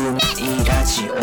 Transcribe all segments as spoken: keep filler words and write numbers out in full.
いラジオ。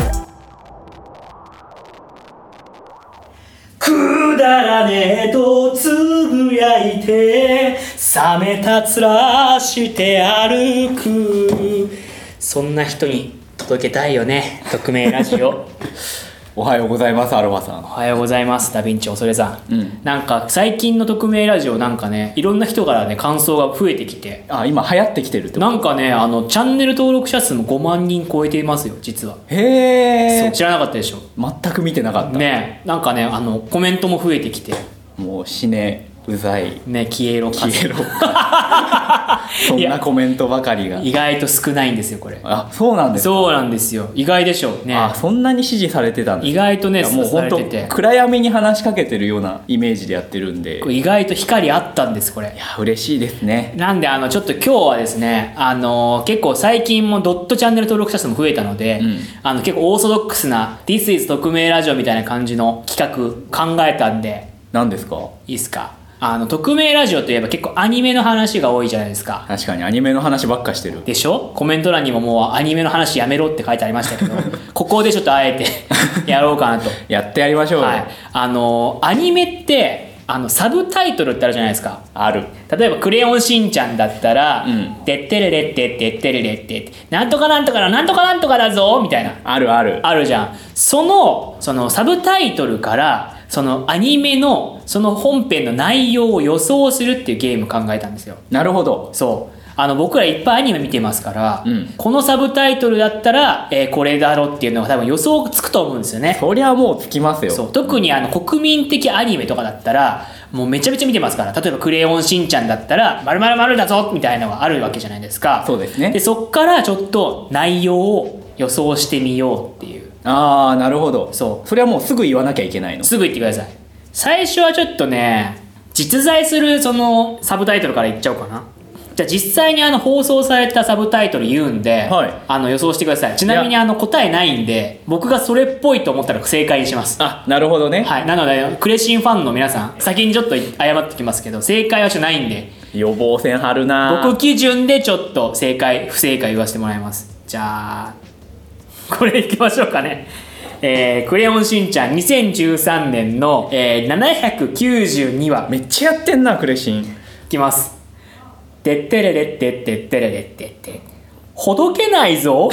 くだらねえとつぶやいて冷めた面して歩く、そんな人に届けたいよね、匿名ラジオ。 おはようございます、アロマさん。 おはようございます、ダヴィンチ恐れさん、 うん、 なんか最近の匿名ラジオなんかね、いろんな人からね感想が増えてきて、 あ、今流行ってきてるってこと？ なんかね、あのチャンネル登録者数もごまんにん超えていますよ、実は。 へえ。 そう、知らなかったでしょ。 全く見てなかったね。なんかね、あのコメントも増えてきて、 もう死ね、うざい、 ね、消えろか消えろそんなコメントばかりが意外と少ないんですよ、これ。 あ、そうなんですか。 そうなんですよ、意外でしょうね。 あ、そんなに支持されてたんですか。 意外とね、 もう本当されてて、 暗闇に話しかけてるようなイメージでやってるんで、 意外と光あったんです、これ。 いや嬉しいですね。 なんで、あのちょっと今日はですね、あの結構最近もドットチャンネル登録者数も増えたので、うん、あの結構オーソドックスな This is 匿名ラジオみたいな感じの企画考えたんで。 何ですか？ いいっすか？あの匿名ラジオといえば結構アニメの話が多いじゃないですか。 確かにアニメの話ばっかしてるでしょ。コメント欄にももうアニメの話やめろって書いてありましたけどここでちょっとあえてやろうかなとやってやりましょうよ、はい、 あのアニメってあのサブタイトルってあるじゃないですか。 ある。 例えばクレヨンしんちゃんだったら、うん、てってれれってってってれれってなんとかなんとかなんとかなんとかだぞみたいな、 あるあるあるじゃん。そのそのサブタイトルからそのアニメのその本編の内容を予想するっていうゲーム考えたんですよ。 なるほど。 そうあの僕らいっぱいアニメ見てますから、 うん、 このサブタイトルだったら、えー、これだろっていうのが多分予想つくと思うんですよね。 そりゃもうつきますよ。 そう、特にあの国民的アニメとかだったらもうめちゃめちゃ見てますから。例えばクレヨンしんちゃんだったら〇〇〇だぞみたいなのがあるわけじゃないですか。 そうですね。 でそっからちょっと内容を予想してみようっていう。 ああ、なるほど。 そう、 それはもうすぐ言わなきゃいけないの？ すぐ言ってください。最初はちょっとね、実在するそのサブタイトルから言っちゃおうかな。じゃあ実際にあの放送されたサブタイトル言うんで、はい、あの予想してください。ちなみにあの答えないんで、僕がそれっぽいと思ったら正解にします。 あ、なるほどね。 はい、なのでクレシンファンの皆さん先にちょっと謝ってきますけど、正解はちょっとないんで、 予防線張るな。 僕基準でちょっと正解不正解言わせてもらいます。じゃあこれいきましょうかね。えー、クレヨンしんちゃんにせんじゅうさんねんの、えー、ななひゃくきゅうじゅうにわ。 めっちゃやってんな、クレシン。いきます。てってれれってってってれれってってほどけないぞ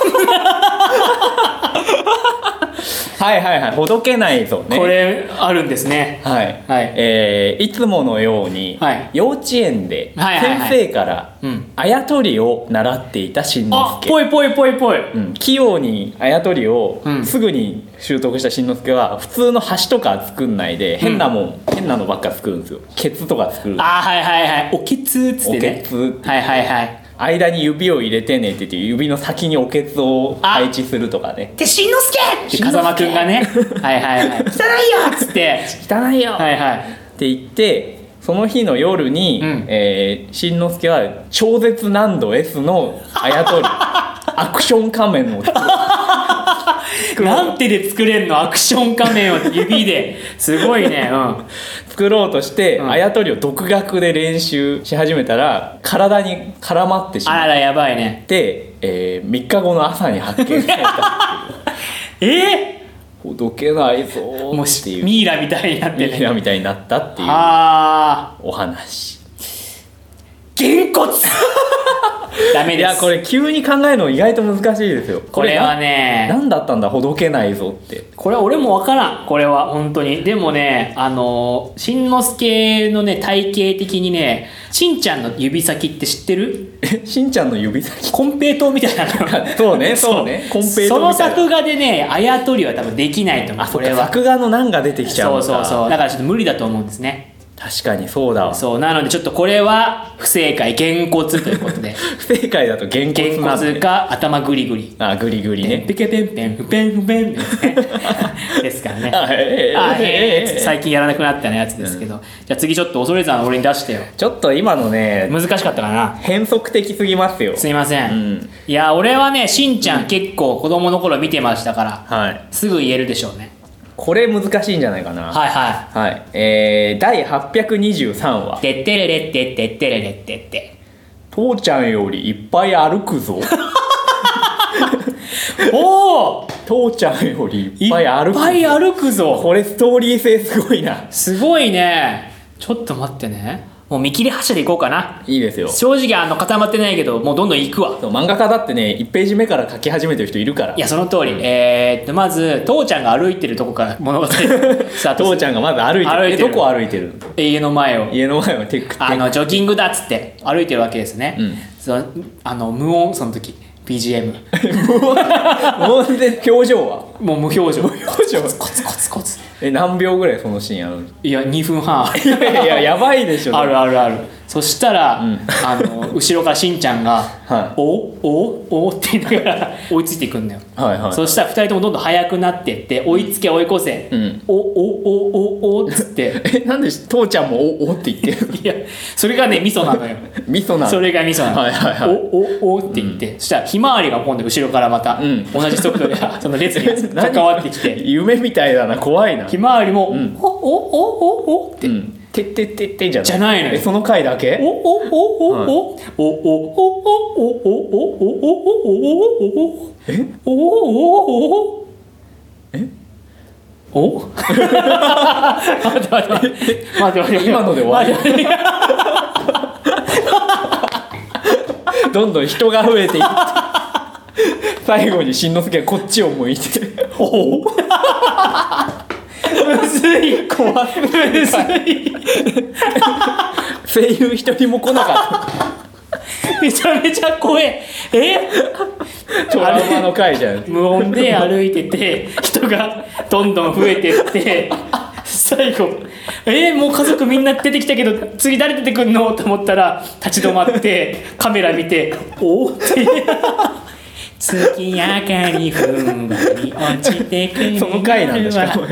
はいはいはい、ほどけないぞね。 これあるんですね。 はい、 はい、 えー、いつものように、はい、幼稚園で先生からあやとりを習っていたしんのすけ。 あ、ぽいぽいぽいぽい、 うん、器用にあやとりをすぐに習得したしんのすけは普通の橋とか作んないで、変なもん、うん、変なのばっか作るんですよ。ケツとか作る。 あ、はいはいはい、おけつっつってね。 おけつ、 はいはいはい。 間に指を入れてねって言って指の先におけつを配置するとかね。 で、しんのすけって風間くんがねはいはいはい、汚いよっつって汚いよはいはいって言って、その日の夜に、うん、えー、しんのすけは超絶難度 S のあやとりアクション仮面を作るなんてで作れんの、アクション仮面を指ですごいね、うん、 作ろうとして、うん、あやとりを独学で練習し始めたら体に絡まってしまって、 あらやばいね。 で、えー、みっかごの朝に発見されたっていうえーほどけないぞっていう、 ミイラみたいになってね、 ミイラみたいになったっていうお話。 げんこつダメです。 いや、これ急に考えるの意外と難しいですよ。 これはね、 何だったんだほどけないぞって。 これは俺も分からん、これは本当に。でもね、あのしんのすけのね体型的にね、しんちゃんの指先って知ってる？ え、しんちゃんの指先？ コンペイトーみたいなのそうね、そうね、コンペイトーみたいな。 その作画でね、あやとりは多分できないと思う。 あ、これは作画の難が出てきちゃうのか。 そうそうそう、だからちょっと無理だと思うんですね。 確かにそうだわ。 そうなのでちょっとこれは不正解、げんこつということで不正解だとげんこつなんで、 げんこつか頭グリグリ、 あ、グリグリね、 ペケペンペンフペンフペンですねですからね。 あ、へーあ、へー最近やらなくなったやつですけど、うん、じゃあ次ちょっと恐れずは俺に出してよ。 ちょっと今のね難しかったかな。 変則的すぎますよ。 すいません、うん、いや俺はねしんちゃん、うん、結構子供の頃見てましたから、はい、すぐ言えるでしょうね。 これ難しいんじゃないかな。 はいはい、 はい、えー、だいはっぴゃくにじゅうさんわ。 てってれれってってってれれってって、 父ちゃんよりいっぱい歩くぞおお父ちゃんよりいっぱい歩く。 いっぱい歩くぞ。 これストーリー性すごいな。 すごいね。ちょっと待ってね。もう見切り発車でいこうかな。 いいですよ。 正直あの固まってないけどもうどんどん行くわ。 そう漫画家だってねいちページ目から書き始めてる人いるから。 いやその通り、うん、えー、っとまず父ちゃんが歩いてるとこから物語スタート。 父ちゃんがまず歩いてる。歩いてる。どこ歩いてる？ 家の前を。 家の前をテクテクあのジョギングだっつって歩いてるわけですね、うん、そあの無音その時 ビージーエム無音で表情はもう無表情。無表情コツコツコツコツ。 え何秒ぐらいそのシーンあるの？ いやにふんはん。 いやいややばいでしょ。 あるあるある。そしたら、うん、あの後ろからしんちゃんが「はい、おおおって言いながら追いついていくんだよ。はいはい、そしたらふたりともどんどん速くなっていって追いつけ追い越せ、うん、おおおおおっつってえなんで父ちゃんもおおって言ってるの？ いやそれがね味噌なのよ。 味噌なの。 それが味噌なの。はいはいはい、おおおって言って、うん、そしたらひまわりが今度後ろからまた、うん、同じ速度でその列に関わってきて夢みたいだな怖いな。 ひまわりも、うん、おおおおおって、うんてってってってじゃない。 じゃないのよ。 その回だけ？ おおおおおおおおおおおおおおえ？おおおえ？お？待って待って待って待って待って今ので終わり。どんどん人が増えていって最後にしんのすけがこっちを向いておおむずい怖すぎる。むずい声優一人も来なかっためちゃめちゃ怖え。えトラウマの回じゃん。 無音で歩いてて人がどんどん増えてって最後えもう家族みんな出てきたけど次誰出てくんのと思ったら立ち止まってカメラ見ておおって月明かりふんわり落ちてくる。 その回なんだしかも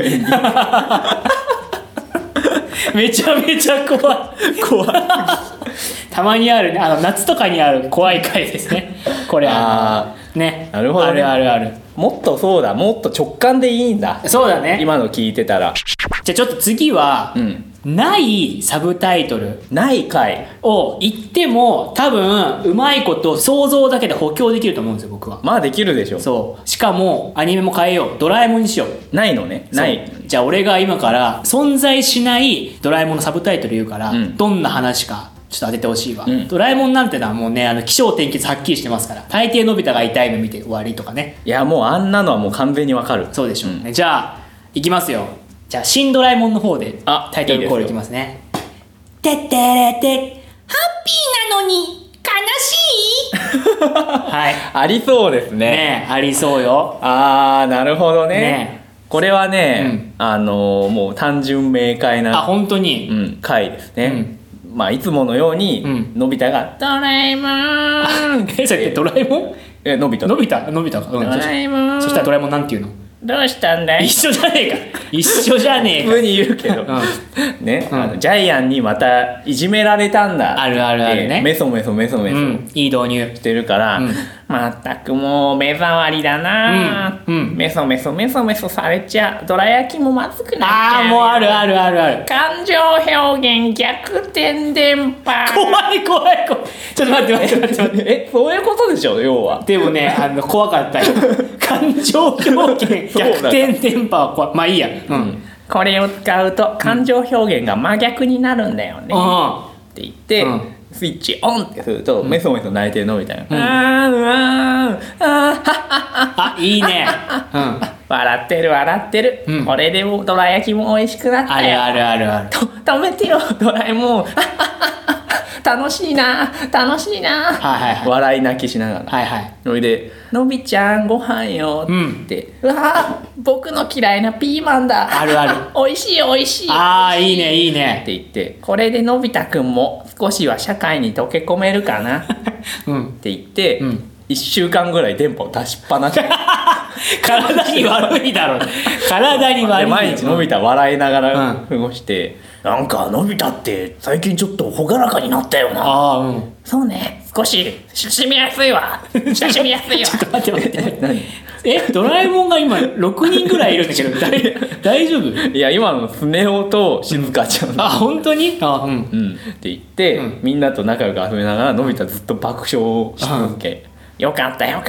めちゃめちゃ怖い怖いたまにあるねあの夏とかにある怖い回ですねこれ。あねなるほど、ね、 あるあるある。 もっとそうだもっと直感でいいんだ。 そうだね今の聞いてたら。 じゃあちょっと次は、うんないサブタイトルない回を言っても多分うまいこと想像だけで補強できると思うんですよ僕は。 まあできるでしょ。 そうしかもアニメも変えようドラえもんにしよう。 ないのね。ないじゃあ俺が今から存在しないドラえもんのサブタイトル言うから、うん、どんな話かちょっと当ててほしいわ、うん、ドラえもんなんてのはもうねあの起承転結はっきりしてますから大抵のび太が痛いの見て終わりとかね。 いやもうあんなのはもう完全にわかる。 そうでしょうね、うん、じゃあいきますよ。じゃあ新ドラえもんの方でタイトルコールいきますね。てってれてハッピーなのに悲しいはいありそうですね。 ねありそうよ。 あーなるほど ね, ねこれはね、うん、あのー、もう単純明快なあ本当に、 うん、回ですね、うん、まあいつものように、うん、のび太がドラえもんえそれってドラえもんえのび太のび太のび太か、うん、ドラえもんそしたらドラえもんなんて言うの？ どうしたんだい？ 一緒じゃねえか一緒じゃねえか普通に言うけど、うん、ね、うん、あのジャイアンにまたいじめられたんだあるあるあるねメソメソメソメソ、うん、 いい導入してるから、うん、まったくもう目障りだな、うんうん、メソメソメソメソされちゃどら焼きもまずくなっちゃう。 ああもうあるあるあるある感情表現逆転電波怖い怖い怖いちょっと待って待って待って待ってえそういうことでしょ要は。 でもねあの怖かったよ感情表現逆転電波は怖いまあいいや、うん、 これを使うと感情表現が真逆になるんだよね、うん、って言って、うん、スイッチオンってすると、うん、メソメソ泣いてるのみたいな、うん、あーうわーあーあいいね、うん、 笑ってる笑ってる、うん、これでもどら焼きも美味しくなったよ。 あるあるあるあると止めてよドラえもん楽しいな楽しいな、はいはいはい、笑い泣きしながら、はいはい、それでのびちゃんご飯よって、うん、うわ僕の嫌いなピーマンだあるあるおいしいおいしいああいいねいいねって言ってこれでのび太くんも少しは社会に溶け込めるかな、うん、って言って、うん、いっしゅうかんぐらい電波を出しっぱなし体に悪いだろう体に悪い。 毎日のび太笑いながら過ごして、うん、なんかのび太って最近ちょっと朗らかになったよなあ、うん、そうね少し親しみやすいわ親しみやすいわちょっと待って待って待って何えドラえもんが今ろくにんぐらいいるんだけど大丈夫？ いや今のスネ夫としずかちゃん、 うん、あ本当に？あうん、 うん、って言って、うん、みんなと仲良く遊びながらのび太ずっと爆笑し続け、うん、よかったよかった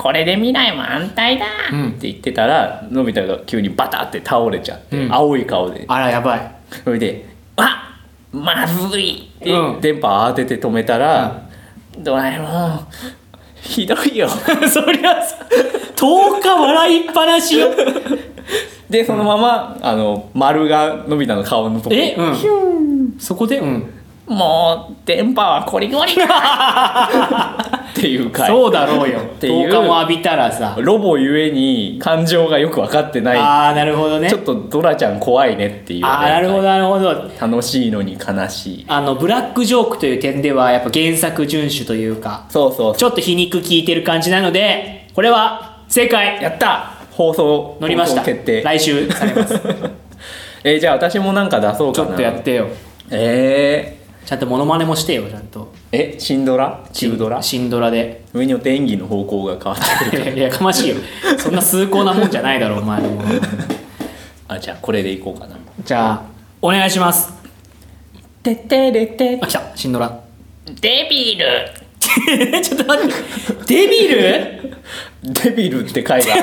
これで未来も安泰だって言ってたら、のび太が急にバタって倒れちゃって、うん、青い顔で、 あらやばい。 それであまずいって、うん、電波当てて止めたら、うん、ドラえもんひどいよそりゃさとおか笑いっぱなしよでそのまま、うん、あの丸がのび太の顔のところえ、うん、ヒューンそこで、うん、 もう電波はコリコリっていう回そうだろうよっていうとおかも浴びたらさロボゆえに感情がよく分かってない。 ああなるほどね。 ちょっとドラちゃん怖いねっていう、ね、 ああなるほどなるほど。 楽しいのに悲しい。 あのブラックジョークという点ではやっぱ原作遵守というか、 そうそうそうちょっと皮肉効いてる感じなので、これは正解。 やった放送乗りました。 決定。 来週されますえー、じゃあ私もなんか出そうかな。 ちょっとやってよ。 えーちゃんとモノマネもしてよちゃんと。 えシンドラ中ドラシンドラで上によって演技の方向が変わってくるからいやかましいよそんな崇高なもんじゃないだろお前もあじゃあこれでいこうかな。 じゃあお願いします。 てってれてあ来たシンドラデビルちょっと待ってデビルデビルって回が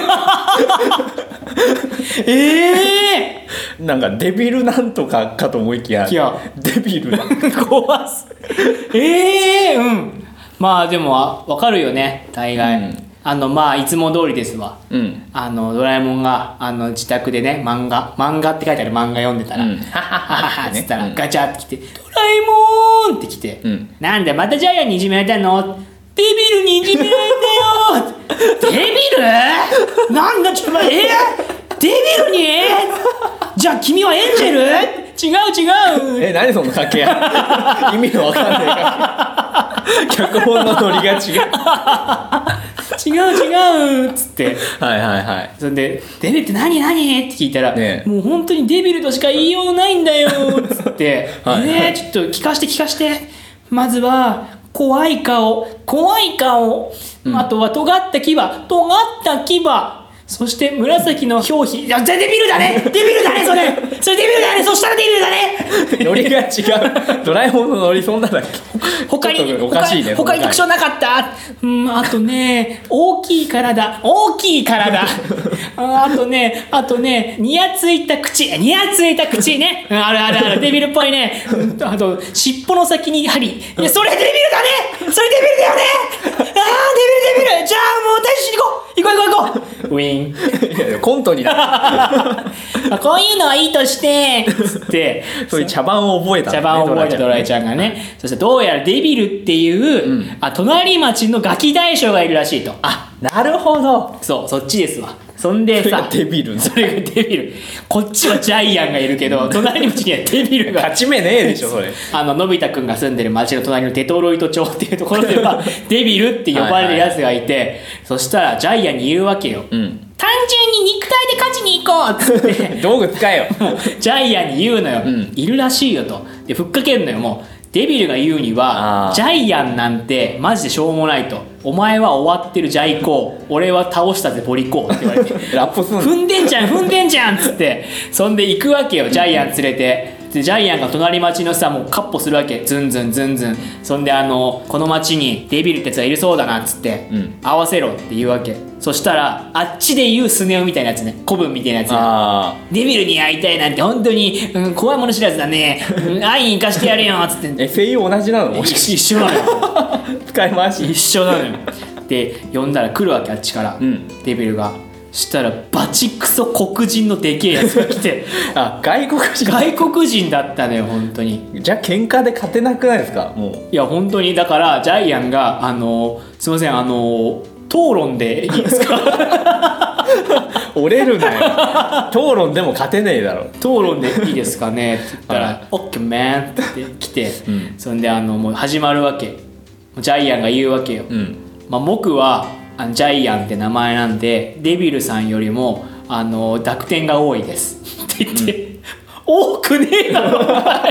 ええー、なんかデビルなんとかかと思いきやいやデビルだ怖すええー、うんまあでも分かるよね大概、うん、あのまあいつも通りですわ、うん、あのドラえもんがあの自宅でね漫画漫画って書いてある漫画読んでたら、うん、ははははっつったら、うん、ガチャってきてドラえもんって来て、うん、なんでまたジャイアンにいじめられたのデビルにいじめられたよデビルなんだちょっと待ってえー、デビルにじゃあ君はエンジェル違う違うえ何その掛け合い意味のわかんない掛け脚本のノリが違う違う違うっつってはいはいはいそんでデビルって何何って聞いたら、ね、もう本当にデビルとしか言いようのないんだよっつってはい、ね、ちょっと聞かして聞かしてまずは怖い顔怖い顔、うん、あとは尖った牙尖った牙そして紫の表皮いやデビルだねデビルだねそれそれデビルだねそしたらデビルだねノリが違うドラえもんのノリそんなだっけ他におかしいね他に特徴なかったうんあとね大きい体大きい体あとねあとねにやついた口にやついた口ねあるあるあるデビルっぽいねあと尻尾の先に針いやそれデビルだねそれデビルだよねあーデビルデビルじゃあもう大事に行こう行こう行こう行こうウィンいやいやコントになるこういうのはいいとしてつってそういう茶番を覚えた、 ね、茶番を覚えたドラえちゃんがね、ねそしてどうやらデビルっていう、うん、あ隣町のガキ大将がいるらしいと。 あなるほどそうそっちですわ。そんでさデビルそれがデビルこっちはジャイアンがいるけど隣町にはデビルが勝ち目ねえでしょそれあののび太くんが住んでる町の隣のデトロイト町っていうところではデビルって呼ばれるやつがいてはい、はい、そしたらジャイアンに言うわけよ、うん、単純に肉体で勝ちに行こうっつって道具使えよジャイアンに言うのよ、うん、いるらしいよとでふっかけんのよ。もうデビルが言うにはジャイアンなんてマジでしょうもないとお前は終わってるジャイコー俺は倒したぜボリコーって言われてラップすんの踏んでんじゃん踏んでんじゃんっつってそんで行くわけよジャイアン連れてでジャイアンが隣町のさもうカッポするわけズンズンズンズンそんであのこの町にデビルってやつがいるそうだなっつって、うん、合わせろって言うわけ。そしたらあっちで言うスネ夫みたいなやつね古文みたいなやつあデビルに会いたいなんて本当に、うん、怖いもの知らずだね、うん、会いに行かしてやるよっつってえ声優同じなの一緒なのよ使い回し一緒なのよで呼んだら来るわけあっちから、うん、デビルがしたらバチクソ黒人のでけえやつが来てあ外国人外国人だったのよ本当に。 じゃあ喧嘩で勝てなくないですかもう。 いや本当にだからジャイアンがあのすいませんあの討論でいいですか折れるなよ討論でも勝てねえだろ討論でいいですかねって言ったら「オッケーマン」って来て、うん、そんであのもう始まるわけジャイアンが言うわけよ、うんまあ、僕はジャイアンって名前なんでデビルさんよりもあの濁点が多いですって言って、うん、多くねえだろ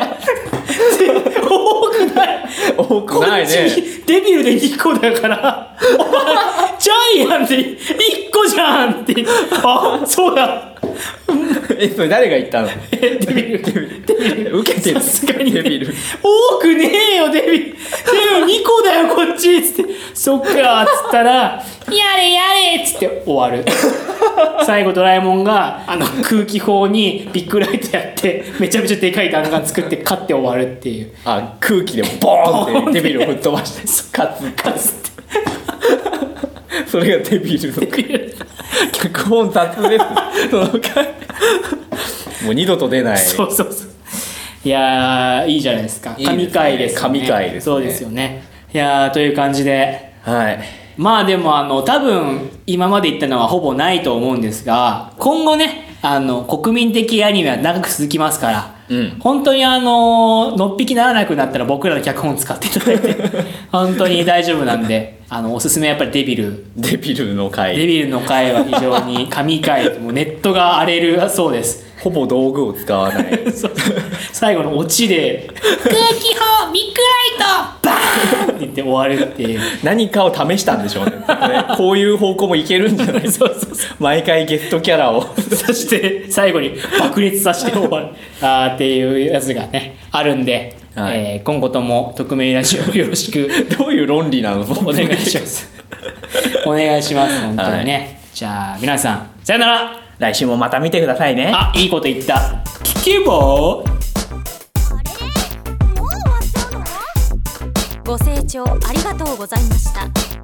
多くない多くないねデビルでいっこだからお前ジャイアンでいっこじゃんってあそうだえそれ誰が言ったのデビルデビル受けてるさすがにデビル多くねえよデビルデビルにこだよこっちっつってそっかっつったらやれやれっつって終わる最後ドラえもんがあの空気砲にビッグライトやってめちゃめちゃでかい弾丸作って勝って終わるっていう。 あ、空気でボーンってデビルを吹っ飛ばして勝つ勝つってそれがデビルの脚本雑ですその回もう二度と出ない。 そうそうそう。いやーいいじゃないですか。神回ですね。 神回ですね。 そうですよね。いやーという感じで、 はい。 まあでもあの多分今まで言ったのはほぼないと思うんですが、今後ねあの国民的アニメは長く続きますから、うん、本当にあののっぴきならなくなったら僕らの脚本使っていただいて本当に大丈夫なんで、あのおすすめやっぱりデビルデビルの回デビルの回は非常に神回もうネットが荒れるそうです。 ほぼ道具を使わない最後のオチで空気砲ビッグライトバーンって言って終わるっていう何かを試したんでしょうねこういう方向もいけるんじゃないそうそうそう毎回ゲストキャラをそして最後に爆裂させて終わるあっていうやつがねあるんで、はい、えー、今後とも匿名ラジオよろしくどういう論理なのお願いしますお願いします本当にね、はい、じゃあ皆さんさよなら。 来週もまた見てくださいね。 あ、いいこと言った。聞けばあれ？もう終わっちゃうの？ご清聴ありがとうございました。